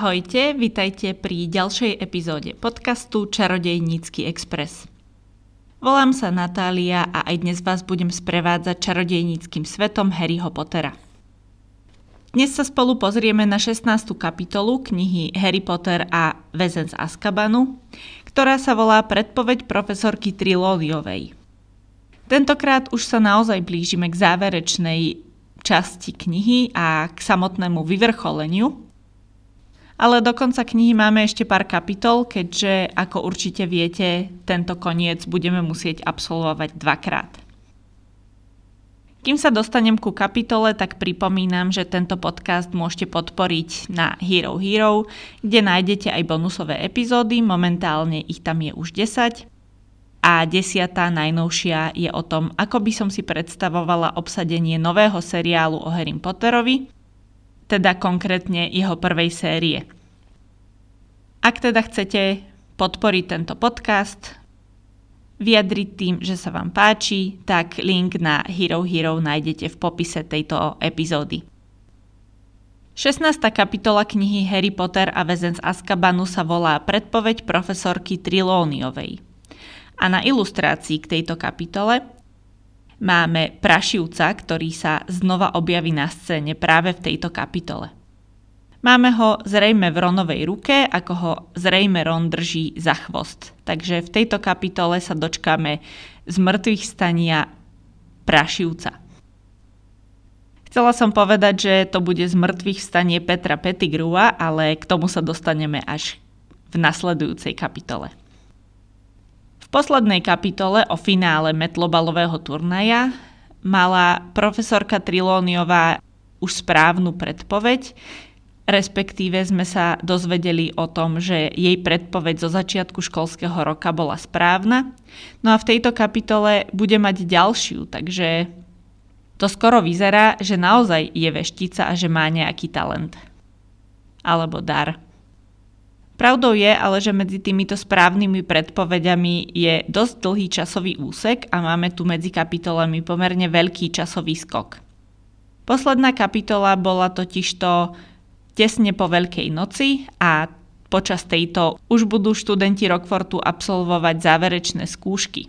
Ahojte, vitajte pri ďalšej epizóde podcastu Čarodejnícky Express. Volám sa Natália a aj dnes vás budem sprevádzať čarodejníckym svetom Harryho Pottera. Dnes sa spolu pozrieme na 16. kapitolu knihy Harry Potter a väzen z Azkabanu, ktorá sa volá Predpoveď profesorky Trelawneyovej. Tentokrát už sa naozaj blížime k záverečnej časti knihy a k samotnému vyvrcholeniu. Ale do konca knihy máme ešte pár kapitol, keďže, ako určite viete, tento koniec budeme musieť absolvovať dvakrát. Kým sa dostanem ku kapitole, tak pripomínam, že tento podcast môžete podporiť na Hero Hero, kde nájdete aj bonusové epizódy, momentálne ich tam je už 10. A 10. najnovšia je o tom, ako by som si predstavovala obsadenie nového seriálu o Harrym Potterovi, teda konkrétne jeho prvej série. Ak teda chcete podporiť tento podcast, vyjadriť tým, že sa vám páči, tak link na Hero Hero nájdete v popise tejto epizódy. 16. kapitola knihy Harry Potter a väzen z Azkabanu sa volá Predpoveď profesorky Trelawneyovej. A na ilustrácii k tejto kapitole máme Prašivca, ktorý sa znova objaví na scéne práve v tejto kapitole. Máme ho zrejme v Ronovej ruke, ako ho zrejme Ron drží za chvost. Takže v tejto kapitole sa dočkáme zmrtvých stania Prašivca. Chcela som povedať, že to bude zmrtvých stanie Petra Pettigrua, ale k tomu sa dostaneme až v nasledujúcej kapitole. V poslednej kapitole o finále metlobalového turnaja mala profesorka Trelawneyová už správnu predpoveď, respektíve sme sa dozvedeli o tom, že jej predpoveď zo začiatku školského roka bola správna. No a v tejto kapitole bude mať ďalšiu, takže to skoro vyzerá, že naozaj je veštica a že má nejaký talent. Alebo dar. Pravdou je ale, že medzi týmito správnymi predpoveďami je dosť dlhý časový úsek a máme tu medzi kapitolami pomerne veľký časový skok. Posledná kapitola bola totižto tesne po Veľkej noci a počas tejto už budú študenti Rockfortu absolvovať záverečné skúšky.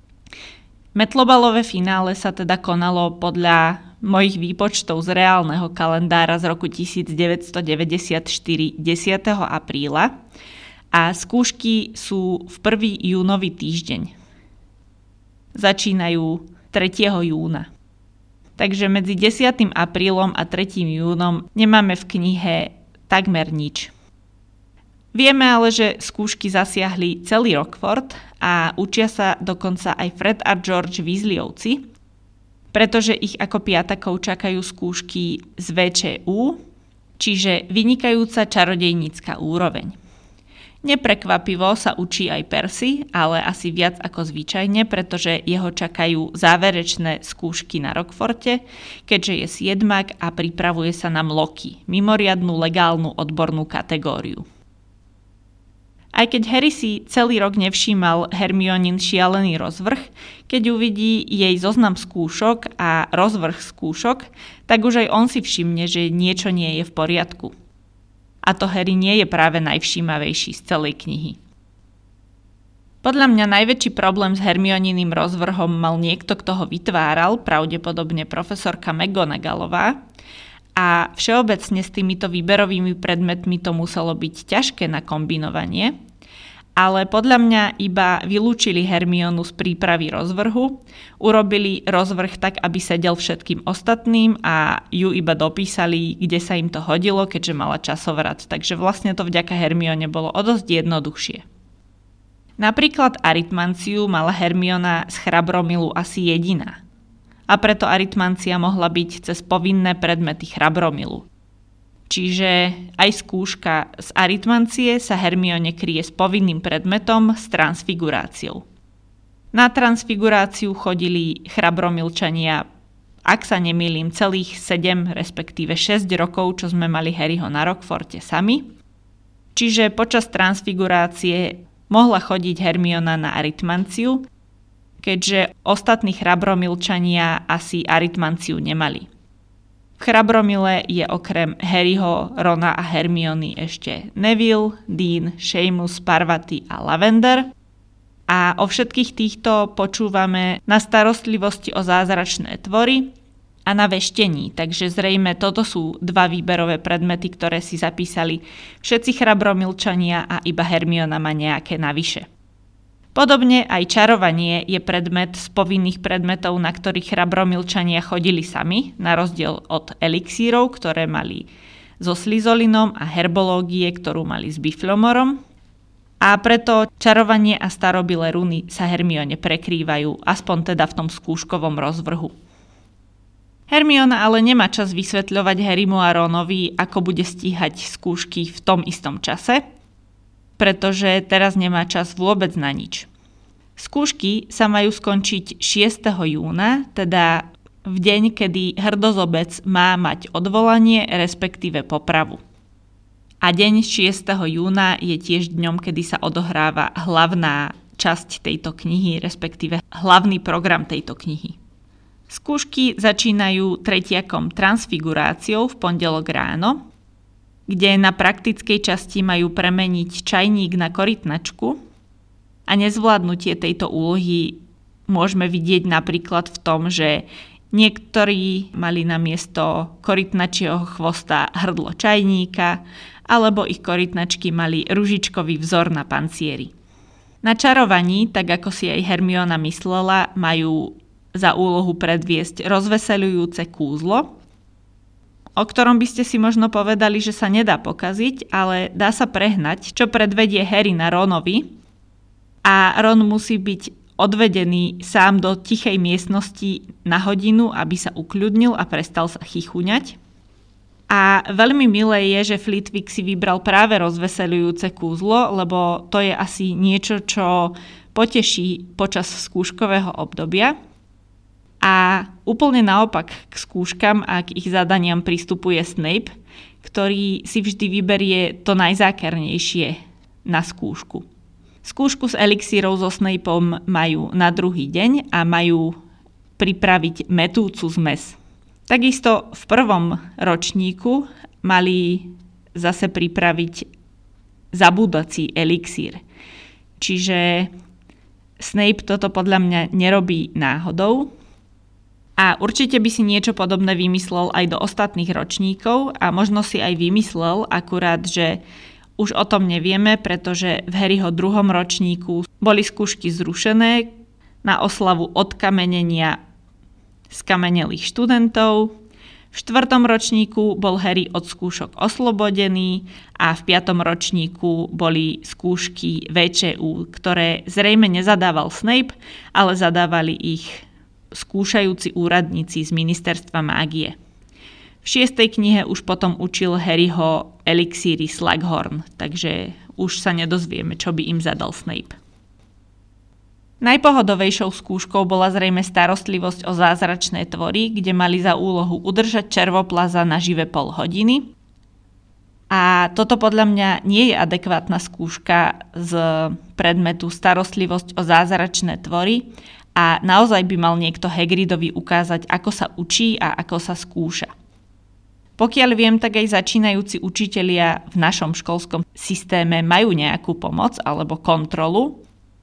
Metlobalové finále sa teda konalo podľa mojich výpočtov z reálneho kalendára z roku 1994 10. apríla a skúšky sú v 1. júnový týždeň. Začínajú 3. júna. Takže medzi 10. aprílom a 3. júnom nemáme v knihe takmer nič. Vieme ale, že skúšky zasiahli celý Rockfort a učia sa dokonca aj Fred a George Weasleyovci, pretože ich ako piatakov čakajú skúšky z VČU, čiže vynikajúca čarodejnícka úroveň. Neprekvapivo sa učí aj Percy, ale asi viac ako zvyčajne, pretože jeho čakajú záverečné skúšky na Rockforte, keďže je siedmak a pripravuje sa na mloky, mimoriadnu legálnu odbornú kategóriu. Aj keď Harry si celý rok nevšímal Hermionin šialený rozvrh, keď uvidí jej zoznam skúšok a rozvrh skúšok, tak už aj on si všimne, že niečo nie je v poriadku. A to Harry nie je práve najvšímavejší z celej knihy. Podľa mňa najväčší problém s Hermioniným rozvrhom mal niekto, kto ho vytváral, pravdepodobne profesorka McGonagallová, a všeobecne s týmito výberovými predmetmi to muselo byť ťažké na kombinovanie, ale podľa mňa iba vylúčili Hermionu z prípravy rozvrhu, urobili rozvrh tak, aby sedel všetkým ostatným a ju iba dopísali, kde sa im to hodilo, keďže mala časovrat, takže vlastne to vďaka Hermione bolo o dosť jednoduchšie. Napríklad aritmanciu mala Hermiona z Chrabromilu asi jediná. A preto aritmancia mohla byť cez povinné predmety Chrabromilu. Čiže aj skúška z aritmancie sa Hermione kryje s povinným predmetom s transfiguráciou. Na transfiguráciu chodili Chrabromilčania, ak sa nemýlim, celých 7, respektíve 6 rokov, čo sme mali Harryho na Rockforte sami. Čiže počas transfigurácie mohla chodiť Hermiona na aritmanciu, keďže ostatní Chrabromilčania asi aritmanciu nemali. V Chrabromile je okrem Harryho, Rona a Hermiony ešte Neville, Dean, Seamus, Parvati a Lavender. A o všetkých týchto počúvame na starostlivosti o zázračné tvory a na veštení, takže zrejme toto sú 2 výberové predmety, ktoré si zapísali všetci Chrabromilčania a iba Hermiona má nejaké navyše. Podobne aj čarovanie je predmet z povinných predmetov, na ktorých Chrabromilčania chodili sami, na rozdiel od elixírov, ktoré mali so Slyzolinom a herbológie, ktorú mali s Biflomorom. A preto čarovanie a starobilé runy sa Hermione prekrývajú, aspoň teda v tom skúškovom rozvrhu. Hermiona ale nemá čas vysvetľovať Harrymu a Ronovi, ako bude stíhať skúšky v tom istom čase, pretože teraz nemá čas vôbec na nič. Skúšky sa majú skončiť 6. júna, teda v deň, kedy hrdozobec má mať odvolanie, respektíve popravu. A deň 6. júna je tiež dňom, kedy sa odohráva hlavná časť tejto knihy, respektíve hlavný program tejto knihy. Skúšky začínajú tretiakom transfiguráciou v pondelok ráno, kde na praktickej časti majú premeniť čajník na korytnačku a nezvládnutie tejto úlohy môžeme vidieť napríklad v tom, že niektorí mali namiesto korytnačieho chvosta hrdlo čajníka alebo ich korytnačky mali ružičkový vzor na pancieri. Na čarovaní, tak ako si aj Hermiona myslela, majú za úlohu predviesť rozveseľujúce kúzlo, o ktorom by ste si možno povedali, že sa nedá pokaziť, ale dá sa prehnať, čo predvedie Harry na Ronovi a Ron musí byť odvedený sám do tichej miestnosti na hodinu, aby sa ukľudnil a prestal sa chichuňať. A veľmi milé je, že Flitwick si vybral práve rozveseľujúce kúzlo, lebo to je asi niečo, čo poteší počas skúškového obdobia. A úplne naopak k skúškam a k ich zadaniam pristupuje Snape, ktorý si vždy vyberie to najzákernejšie na skúšku. Skúšku s elixírov so Snapeom majú na druhý deň a majú pripraviť metúcu zmes. Takisto v prvom ročníku mali zase pripraviť zabúdací elixír. Čiže Snape toto podľa mňa nerobí náhodou. A určite by si niečo podobné vymyslel aj do ostatných ročníkov a možno si aj vymyslel, akurát, že už o tom nevieme, pretože v Harryho 2. ročníku boli skúšky zrušené na oslavu odkamenenia skamenelých študentov. V 4. ročníku bol Harry od skúšok oslobodený a v 5. ročníku boli skúšky VČU, ktoré zrejme nezadával Snape, ale zadávali ich skúšajúci úradníci z ministerstva mágie. V 6. knihe už potom učil Harryho elixíry Slughorn, takže už sa nedozvieme, čo by im zadal Snape. Najpohodovejšou skúškou bola zrejme starostlivosť o zázračné tvory, kde mali za úlohu udržať červoplaza na živé pol hodiny. A toto podľa mňa nie je adekvátna skúška z predmetu starostlivosť o zázračné tvory, a naozaj by mal niekto Hagridovi ukázať, ako sa učí a ako sa skúša. Pokiaľ viem, tak aj začínajúci učitelia v našom školskom systéme majú nejakú pomoc alebo kontrolu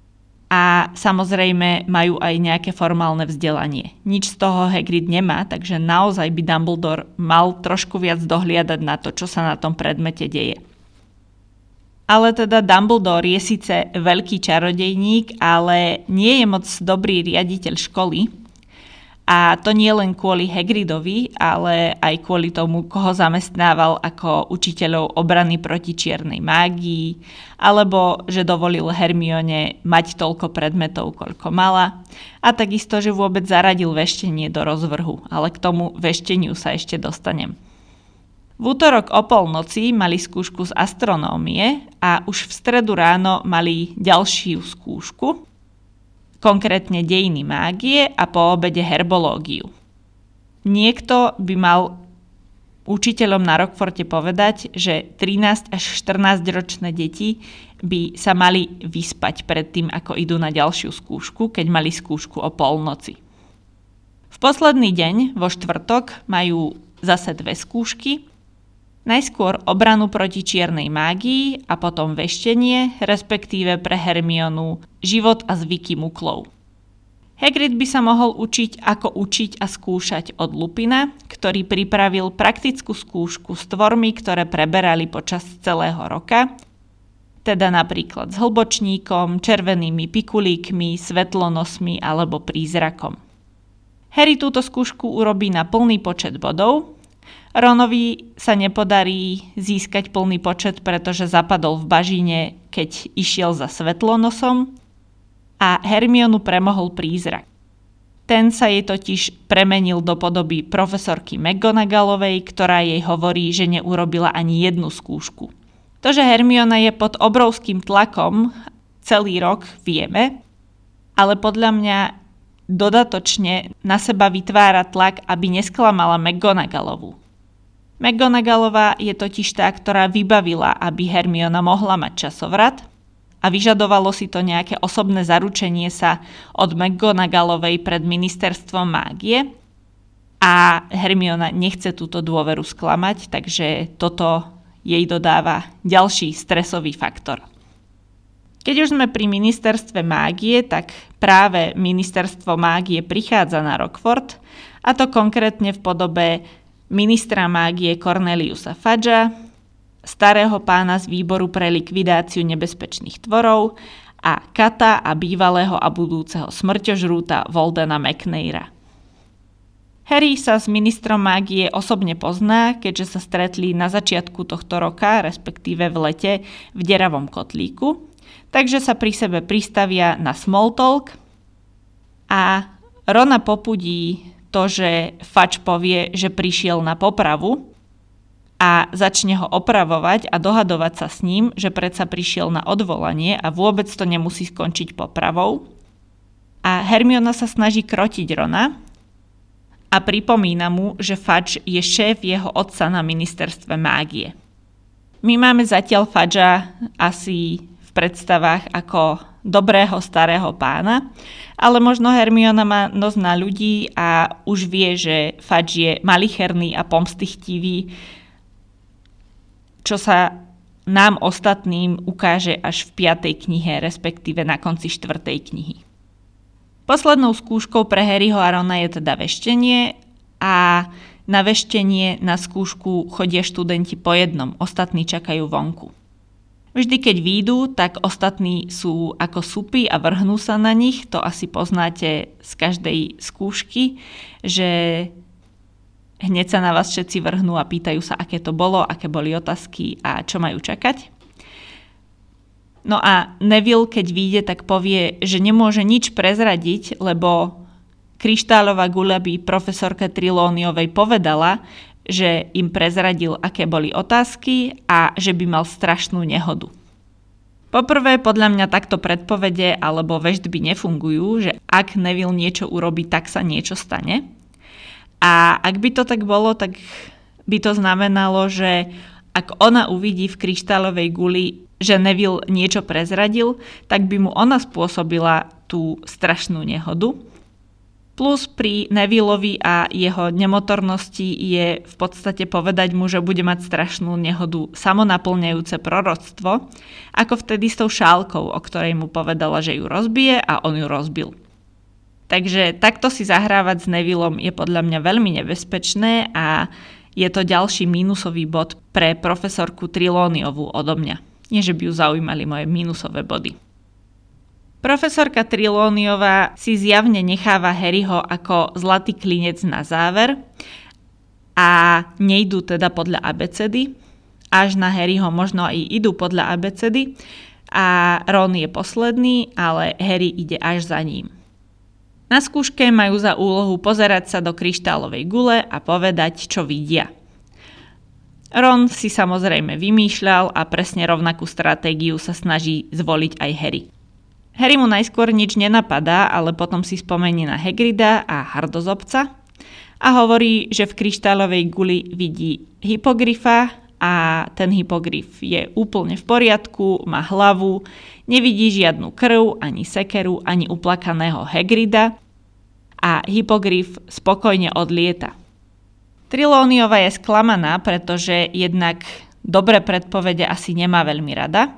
a samozrejme majú aj nejaké formálne vzdelanie. Nič z toho Hagrid nemá, takže naozaj by Dumbledore mal trošku viac dohliadať na to, čo sa na tom predmete deje. Ale teda Dumbledore je síce veľký čarodejník, ale nie je moc dobrý riaditeľ školy. A to nie len kvôli Hagridovi, ale aj kvôli tomu, koho zamestnával ako učiteľov obrany proti čiernej mágii, alebo že dovolil Hermione mať toľko predmetov, koľko mala. A takisto, že vôbec zaradil veštenie do rozvrhu, ale k tomu vešteniu sa ešte dostanem. V útorok o polnoci mali skúšku z astronómie a už v stredu ráno mali ďalšiu skúšku, konkrétne dejiny mágie a po obede herbológiu. Niekto by mal učiteľom na Rockforte povedať, že 13 až 14 ročné deti by sa mali vyspať pred tým, ako idú na ďalšiu skúšku, keď mali skúšku o polnoci. V posledný deň, vo štvrtok, majú zase 2 skúšky. Najskôr obranu proti čiernej mágii a potom veštenie, respektíve pre Hermionu život a zvyky muklov. Hagrid by sa mohol učiť, ako učiť a skúšať od Lupina, ktorý pripravil praktickú skúšku s tvormi, ktoré preberali počas celého roka, teda napríklad s hlbočníkom, červenými pikulíkmi, svetlonosmi alebo prízrakom. Harry túto skúšku urobí na plný počet bodov. Ronovi sa nepodarí získať plný počet, pretože zapadol v bažine, keď išiel za svetlonosom, a Hermionu premohol prízrak. Ten sa jej totiž premenil do podoby profesorky McGonagallovej, ktorá jej hovorí, že neurobila ani jednu skúšku. To, že Hermiona je pod obrovským tlakom celý rok, vieme, ale podľa mňa dodatočne na seba vytvára tlak, aby nesklamala McGonagallovú. McGonagallová je totiž tá, ktorá vybavila, aby Hermiona mohla mať časovrat a vyžadovalo si to nejaké osobné zaručenie sa od McGonagallovej pred ministerstvom mágie a Hermiona nechce túto dôveru sklamať, takže toto jej dodáva ďalší stresový faktor. Keď už sme pri ministerstve mágie, tak práve ministerstvo mágie prichádza na Rockford, a to konkrétne v podobe ministra mágie Corneliusa Fudgea, starého pána z výboru pre likvidáciu nebezpečných tvorov a Kata a bývalého a budúceho smrťožrúta Voldena McNaira. Harry sa s ministrom mágie osobne pozná, keďže sa stretli na začiatku tohto roka, respektíve v lete, v deravom kotlíku, takže sa pri sebe pristavia na small talk a Rona popudí to, že Fudge povie, že prišiel na popravu a začne ho opravovať a dohadovať sa s ním, že predsa prišiel na odvolanie a vôbec to nemusí skončiť popravou. A Hermiona sa snaží krotiť Rona a pripomína mu, že Fudge je šéf jeho otca na ministerstve mágie. My máme zatiaľ Fudgea asi v predstavách ako dobrého starého pána, ale možno Hermiona má nos na ľudí a už vie, že Fudge je malicherný a pomstychtivý, čo sa nám ostatným ukáže až v 5. knihe, respektíve na konci 4. knihy. Poslednou skúškou pre Harryho a Rona je teda veštenie a na veštenie na skúšku chodia študenti po jednom, ostatní čakajú vonku. Vždy, keď výjdu, tak ostatní sú ako supy a vrhnú sa na nich, to asi poznáte z každej skúšky, že hneď sa na vás všetci vrhnú a pýtajú sa, aké to bolo, aké boli otázky a čo majú čakať. No a Neville, keď vyjde, tak povie, že nemôže nič prezradiť, lebo kryštáľová guľa by profesorke Trelawneyovej povedala, že im prezradil, aké boli otázky a že by mal strašnú nehodu. Poprvé, podľa mňa takto predpovede alebo veštby nefungujú, že ak Neville niečo urobí, tak sa niečo stane. A ak by to tak bolo, tak by to znamenalo, že ak ona uvidí v kryštálovej guli, že Neville niečo prezradil, tak by mu ona spôsobila tú strašnú nehodu. Plus pri Nevilleovi a jeho nemotornosti je v podstate povedať mu, že bude mať strašnú nehodu samonaplňajúce proroctvo, ako vtedy s tou šálkou, o ktorej mu povedala, že ju rozbije a on ju rozbil. Takže takto si zahrávať s Nevillom je podľa mňa veľmi nebezpečné a je to ďalší mínusový bod pre profesorku Trelawneyovú odo mňa. Nie, že by ju zaujímali moje mínusové body. Profesorka Trelawneyová si zjavne necháva Harryho ako zlatý klinec na záver a nejdú teda podľa abecedy. Až na Harryho možno aj idú podľa abecedy a Ron je posledný, ale Harry ide až za ním. Na skúške majú za úlohu pozerať sa do kryštálovej gule a povedať, čo vidia. Ron si samozrejme vymýšľal a presne rovnakú stratégiu sa snaží zvoliť aj Harry. Harry mu najskôr nič nenapadá, ale potom si spomenie na Hagrida a hardozobca a hovorí, že v kryštálovej guli vidí hypogryfa a ten hypogryf je úplne v poriadku, má hlavu, nevidí žiadnu krv, ani sekeru, ani uplakaného Hagrida a hypogryf spokojne odlieta. Trelawneyová je sklamaná, pretože jednak dobré predpovede asi nemá veľmi rada,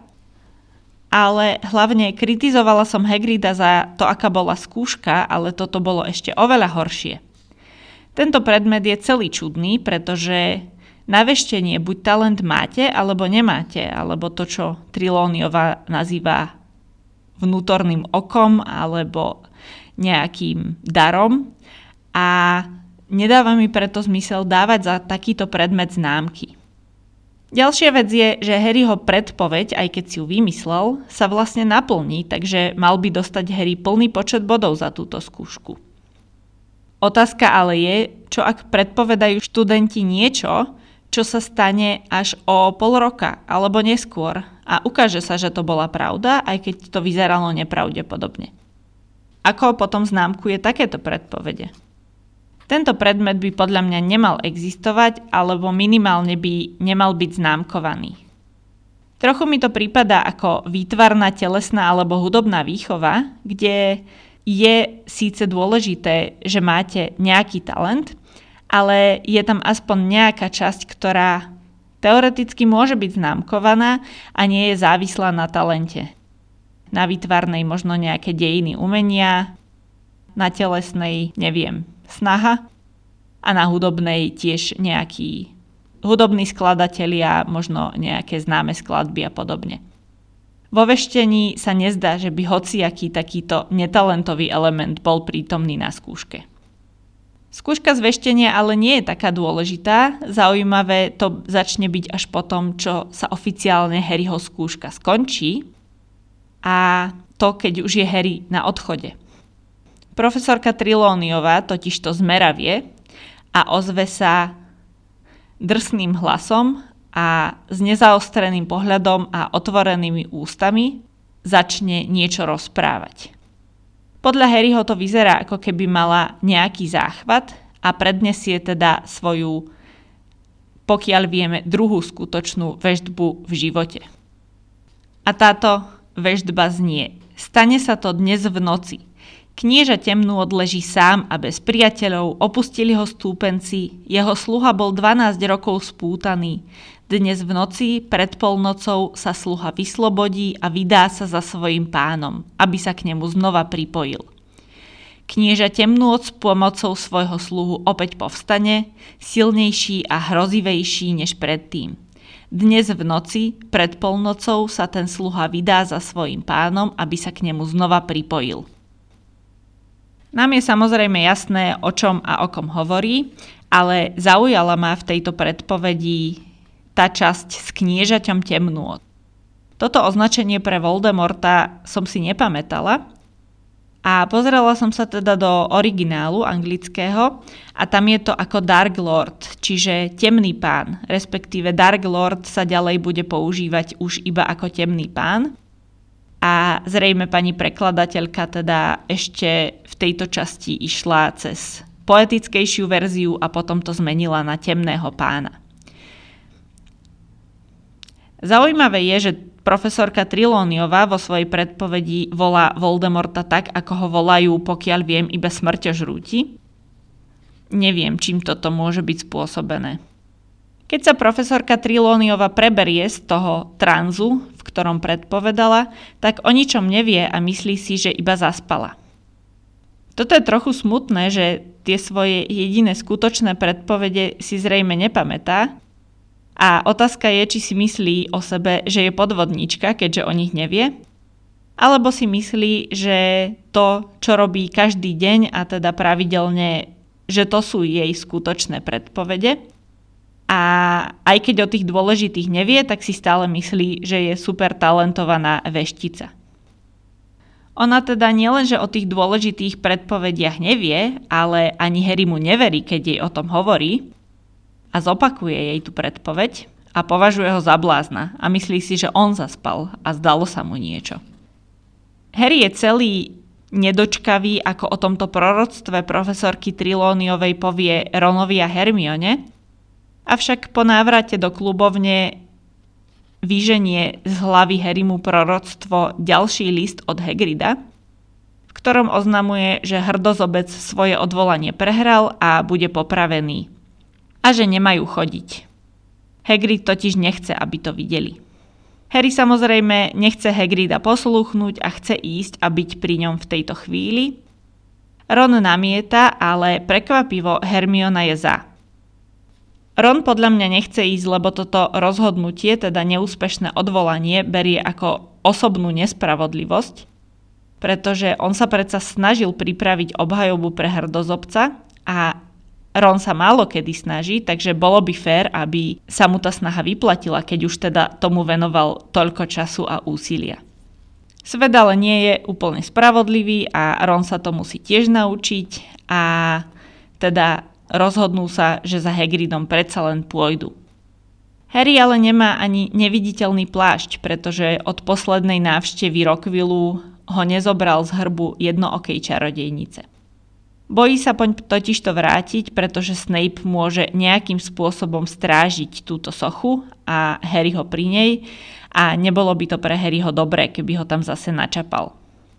ale hlavne kritizovala som Hagrida za to, aká bola skúška, ale toto bolo ešte oveľa horšie. Tento predmet je celý čudný, pretože na veštenie buď talent máte, alebo nemáte, alebo to, čo Trelawneyová nazýva vnútorným okom, alebo nejakým darom. A nedáva mi preto zmysel dávať za takýto predmet známky. Ďalšia vec je, že Harryho predpoveď, aj keď si ju vymyslel, sa vlastne naplní, takže mal by dostať Harry plný počet bodov za túto skúšku. Otázka ale je, čo ak predpovedajú študenti niečo, čo sa stane až o pol roka alebo neskôr a ukáže sa, že to bola pravda, aj keď to vyzeralo nepravdepodobne. Ako potom známkuje takéto predpovede? Tento predmet by podľa mňa nemal existovať alebo minimálne by nemal byť známkovaný. Trochu mi to prípada ako výtvarná, telesná alebo hudobná výchova, kde je síce dôležité, že máte nejaký talent, ale je tam aspoň nejaká časť, ktorá teoreticky môže byť známkovaná a nie je závislá na talente. Na výtvarnej možno nejaké dejiny umenia, na telesnej, neviem, snaha a na hudobnej tiež nejaký hudobní skladatelia, možno nejaké známe skladby a podobne. Vo veštení sa nezdá, že by hociaký takýto netalentový element bol prítomný na skúške. Skúška z veštenia ale nie je taká dôležitá, zaujímavé to začne byť až potom, čo sa oficiálne Harryho skúška skončí a to, keď už je Harry na odchode. Profesorka Trelawneyová totiž to zmeravie a ozve sa drsným hlasom a s nezaostreným pohľadom a otvorenými ústami začne niečo rozprávať. Podľa Harryho to vyzerá, ako keby mala nejaký záchvat a prednesie teda svoju, pokiaľ vieme, druhú skutočnú veštbu v živote. A táto veštba znie: stane sa to dnes v noci. Knieža Temnôt leží sám a bez priateľov, opustili ho stúpenci, jeho sluha bol 12 rokov spútaný. Dnes v noci pred polnocou sa sluha vyslobodí a vydá sa za svojím pánom, aby sa k nemu znova pripojil. Knieža Temnôt s pomocou svojho sluhu opäť povstane, silnejší a hrozivejší než predtým. Dnes v noci pred polnocou sa ten sluha vydá za svojím pánom, aby sa k nemu znova pripojil. Nám je samozrejme jasné, o čom a o kom hovorí, ale zaujala ma v tejto predpovedi tá časť s kniežaťom Temnôt. Toto označenie pre Voldemorta som si nepamätala a pozrela som sa teda do originálu anglického a tam je to ako Dark Lord, čiže temný pán, respektíve Dark Lord sa ďalej bude používať už iba ako temný pán. A zrejme pani prekladateľka teda ešte v tejto časti išla cez poetickejšiu verziu a potom to zmenila na temného pána. Zaujímavé je, že profesorka Trelawneyová vo svojej predpovedi volá Voldemorta tak, ako ho volajú, pokiaľ viem, iba smrťožrúti. Neviem, čím toto môže byť spôsobené. Keď sa profesorka Trelawneyová preberie z toho tranzu, v ktorom predpovedala, tak o ničom nevie a myslí si, že iba zaspala. Toto je trochu smutné, že tie svoje jediné skutočné predpovede si zrejme nepamätá a otázka je, či si myslí o sebe, že je podvodníčka, keďže o nich nevie, alebo si myslí, že to, čo robí každý deň a teda pravidelne, že to sú jej skutočné predpovede. A aj keď o tých dôležitých nevie, tak si stále myslí, že je super talentovaná veštica. Ona teda nielenže o tých dôležitých predpovediach nevie, ale ani Harry mu neverí, keď jej o tom hovorí a zopakuje jej tú predpoveď a považuje ho za blázna a myslí si, že on zaspal a zdalo sa mu niečo. Harry je celý nedočkavý, ako o tomto proroctve profesorky Trelawneyovej povie Ronovi a Hermione, avšak po návrate do klubovne vyženie z hlavy Harrymu proroctvo ďalší list od Hagrida, v ktorom oznamuje, že hrdozobec svoje odvolanie prehral a bude popravený. a že nemajú chodiť. Hagrid totiž nechce, aby to videli. Harry samozrejme nechce Hagrida poslúchnuť a chce ísť a byť pri ňom v tejto chvíli. Ron namieta, ale prekvapivo Hermiona je za. Ron podľa mňa nechce ísť, lebo toto rozhodnutie, teda neúspešné odvolanie, berie ako osobnú nespravodlivosť, pretože on sa predsa snažil pripraviť obhajobu pre hrdozobca a Ron sa málo kedy snaží, takže bolo by fér, aby sa mu tá snaha vyplatila, keď už teda tomu venoval toľko času a úsilia. Svet ale nie je úplne spravodlivý a Ron sa to musí tiež naučiť a teda rozhodnú sa, že za Hagridom predsa len pôjdu. Harry ale nemá ani neviditeľný plášť, pretože od poslednej návštevy Rockvillu ho nezobral z hrbu jednookej čarodejnice. Bojí sa totižto vrátiť, pretože Snape môže nejakým spôsobom strážiť túto sochu a Harryho pri nej a nebolo by to pre Harryho dobré, keby ho tam zase načapal.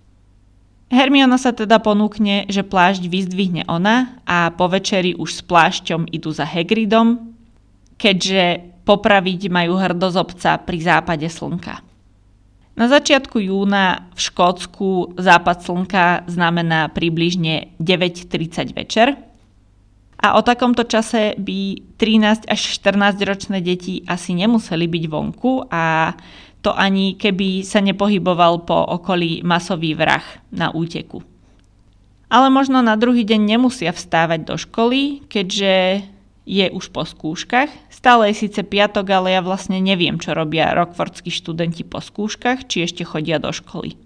Hermiona sa teda ponúkne, že plášť vyzdvihne ona a po večeri už s plášťom idú za Hagridom, keďže popraviť majú hrdozobca pri západe slnka. Na začiatku júna v Škótsku západ slnka znamená približne 9:30 večer a o takomto čase by 13 až 14 ročné deti asi nemuseli byť vonku a to ani keby sa nepohyboval po okolí masový vrah na úteku. Ale možno na druhý deň nemusia vstávať do školy, keďže je už po skúškach. Stále je síce piatok, ale ja vlastne neviem, čo robia rockfordskí študenti po skúškach, či ešte chodia do školy.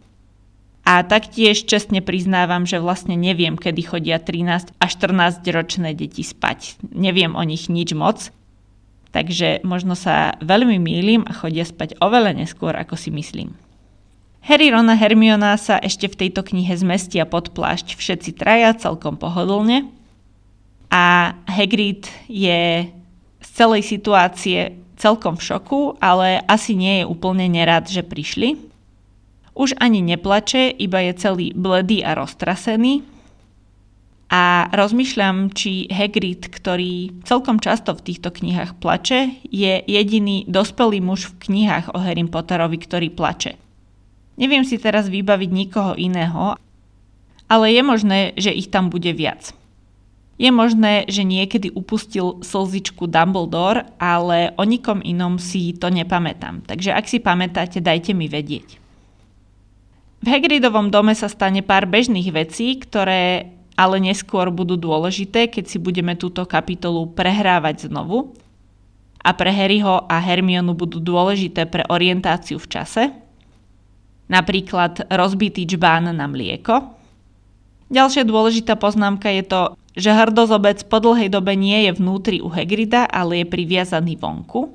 A taktiež čestne priznávam, že vlastne neviem, kedy chodia 13 až 14 ročné deti spať. Neviem o nich nič moc, takže možno sa veľmi mýlim a chodia spať oveľa neskôr, ako si myslím. Harry, Ron a Hermiona sa ešte v tejto knihe zmestia pod plášť všetci traja celkom pohodlne. A Hagrid je z celej situácie celkom v šoku, ale asi nie je úplne nerád, že prišli. Už ani neplače, iba je celý bledý a roztrasený. A rozmýšľam, či Hagrid, ktorý celkom často v týchto knihách plače, je jediný dospelý muž v knihách o Harrym Potterovi, ktorý plače. Neviem si teraz vybaviť nikoho iného, ale je možné, že ich tam bude viac. Je možné, že niekedy upustil slzičku Dumbledore, ale o nikom inom si to nepamätám. Takže ak si pamätáte, dajte mi vedieť. V Hagridovom dome sa stane pár bežných vecí, ktoré ale neskôr budú dôležité, keď si budeme túto kapitolu prehrávať znovu. A pre Harryho a Hermionu budú dôležité pre orientáciu v čase. Napríklad rozbitý džbán na mlieko. Ďalšia dôležitá poznámka je to, že hrdozobec po dlhej dobe nie je vnútri u Hagrida, ale je priviazaný vonku.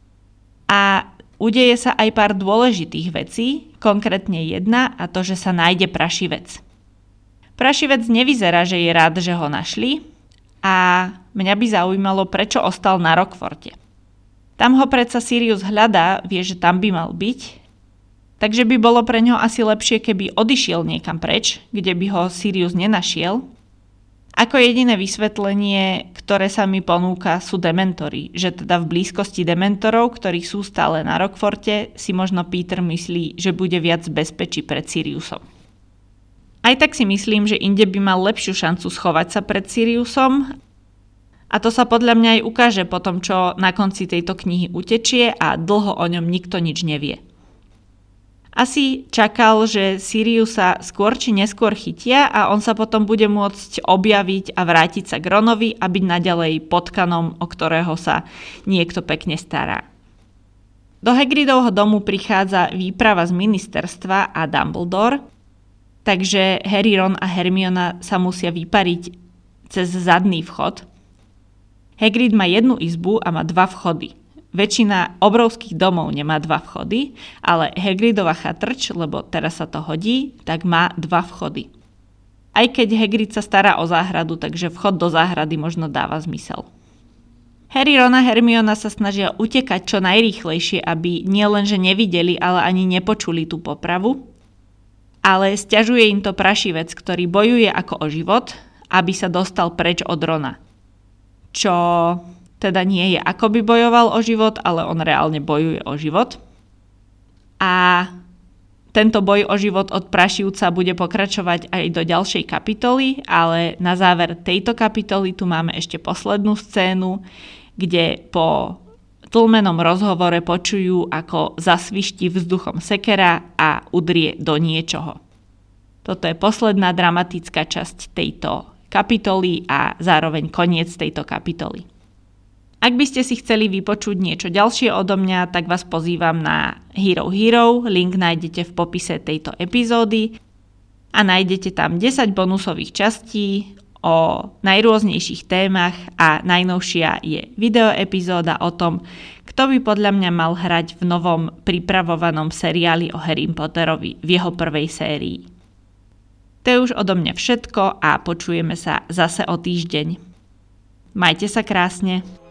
A udeje sa aj pár dôležitých vecí, konkrétne jedna, a to, že sa nájde prašivec. Prašivec nevyzerá, že je rád, že ho našli a mňa by zaujímalo, prečo ostal na Rockforte. Tam ho predsa Sirius hľadá, vie, že tam by mal byť, takže by bolo pre ňo asi lepšie, keby odišiel niekam preč, kde by ho Sirius nenašiel. Ako jediné vysvetlenie, ktoré sa mi ponúka, sú dementory, že teda v blízkosti dementorov, ktorí sú stále na Rockforte, si možno Peter myslí, že bude viac bezpečí pred Siriusom. Aj tak si myslím, že inde by mal lepšiu šancu schovať sa pred Siriusom a to sa podľa mňa aj ukáže po tom, čo na konci tejto knihy utečie a dlho o ňom nikto nič nevie. Asi čakal, že Siriusa skôr či neskôr chytia a on sa potom bude môcť objaviť a vrátiť sa k Ronovi a byť naďalej potkanom, o ktorého sa niekto pekne stará. Do Hagridovho domu prichádza výprava z ministerstva a Dumbledore, takže Harry, Ron a Hermiona sa musia vypariť cez zadný vchod. Hagrid má jednu izbu a má 2 vchody. Väčšina obrovských domov nemá 2 vchody, ale Hagridova chatrč, lebo teraz sa to hodí, tak má 2 vchody. Aj keď Hagrid sa stará o záhradu, takže vchod do záhrady možno dáva zmysel. Harry, Ron a Hermiona sa snažia utekať čo najrýchlejšie, aby nielenže nevideli, ale ani nepočuli tú popravu. Ale sťažuje im to prašivec, ktorý bojuje ako o život, aby sa dostal preč od Rona. Čo teda nie je ako by bojoval o život, ale on reálne bojuje o život. A tento boj o život od prašivca bude pokračovať aj do ďalšej kapitoly, ale na záver tejto kapitoly tu máme ešte poslednú scénu, kde po tlmenom rozhovore počujú, ako zasvišti vzduchom sekera a udrie do niečoho. Toto je posledná dramatická časť tejto kapitoly a zároveň koniec tejto kapitoly. Ak by ste si chceli vypočuť niečo ďalšie odo mňa, tak vás pozývam na Hero Hero, link nájdete v popise tejto epizódy a nájdete tam 10 bonusových častí o najrôznejších témach a najnovšia je videoepizóda o tom, kto by podľa mňa mal hrať v novom pripravovanom seriáli o Harry Potterovi v jeho prvej sérii. To je už odo mňa všetko a počujeme sa zase o týždeň. Majte sa krásne.